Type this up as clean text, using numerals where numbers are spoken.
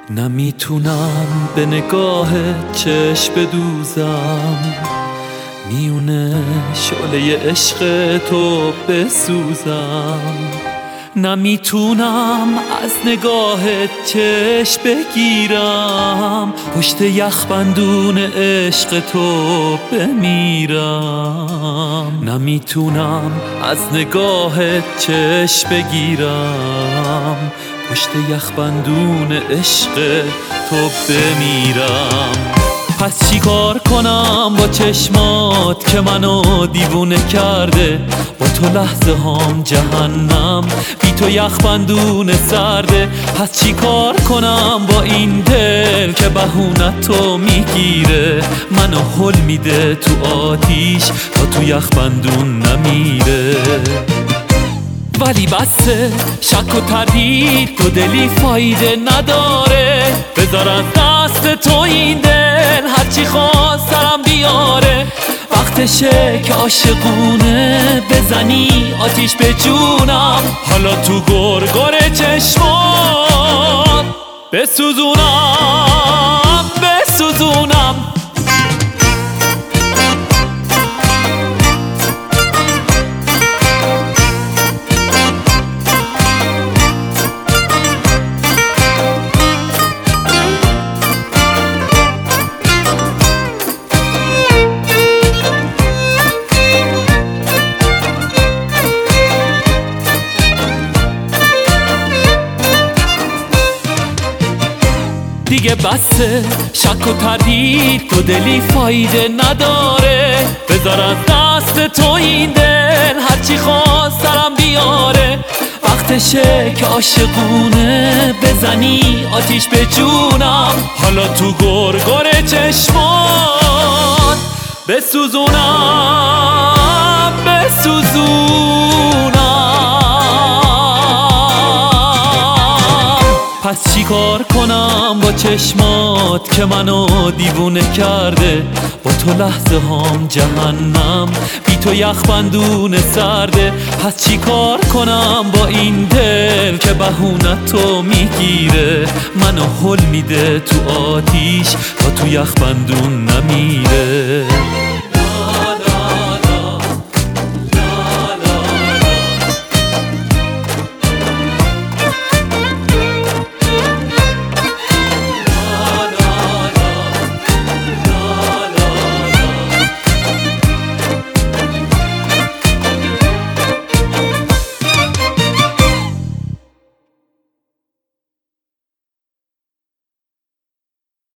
نمیتونم به نگاه چشم بدوزم، میونه شعله عشق تو بسوزم. نمیتونم از نگاه چشم بگیرم، پشت یخبندون عشق تو بمیرم. نمیتونم از نگاه چشم بگیرم، پشت یخبندون عشق تو بمیرم. پس چی کار کنم با چشمات که منو دیوونه کرده؟ با تو لحظه هام جهنم، بی تو یخبندون سرده. پس چی کار کنم با این دل که بهونت تو میگیره؟ منو هل میده تو آتیش تا تو یخبندون نمیره. ولی بسه شک و تردید تو دلی فایده نداره، بذار از دست تو این دل هرچی خواست سرم بیاره. وقتشه که عاشقونه بزنی آتیش به جونم، حالا تو گرگر چشمات بسوزونم بسوزونم. دیگه بسه شک و تردید تو دلی فایده نداره، بذار از دست تو این دل هرچی خواست سرم بیاره. وقتشه که عاشقونه بزنی آتیش به جونم، حالا تو گرگر چشمات بسوزونم بسوزونم. پس چی کار کنم با چشمات که منو دیوونه کرده؟ با تو لحظه هام جهنم، بی تو یخبندون سرده. پس چی کار کنم با این دل که بهونت تو میگیره؟ منو هل میده تو آتیش تا تو یخبندون نمیره.